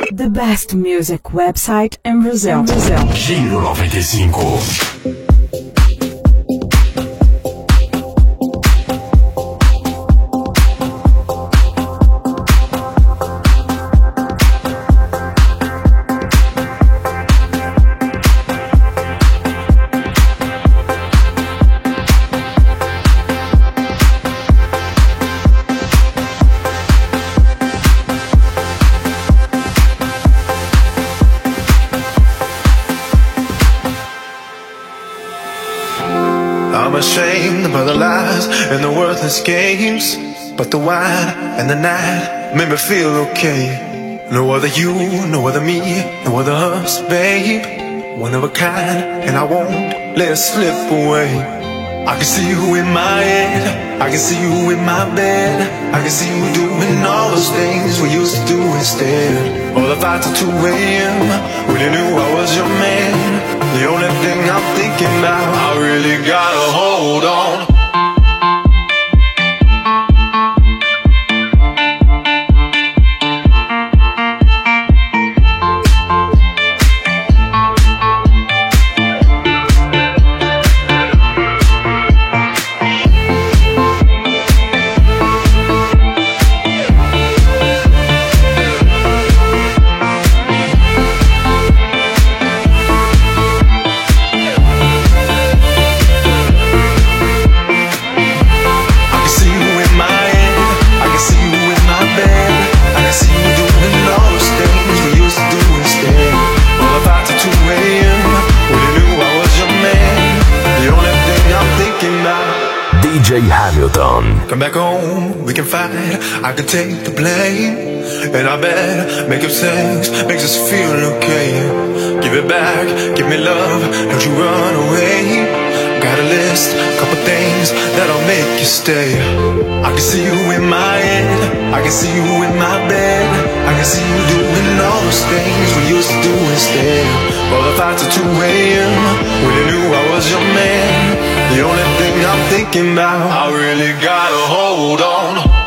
The best music website in Brazil. Giro 95. I'm ashamed of the lies and the worthless games, but the wine and the night made me feel okay. No other you, no other me, no other us, babe. One of a kind, and I won't let it slip away. I can see you in my head, I can see you in my bed, I can see you doing all those things we used to do instead. All the fights at 2 a.m. when you knew I was your man. The only thing I'm thinking about, I really gotta hold on. DJ Hamilton. Come back home, we can fight, I can take the blame. And I bet making sex makes us feel okay. Give it back, give me love, don't you run away. Got a list, couple things that'll make you stay. I can see you in my head, I can see you in my bed, I can see you doing all those things we used to do instead. All the fights at 2 a.m. when you knew I was your man. The only thing I'm thinking about, I really gotta hold on.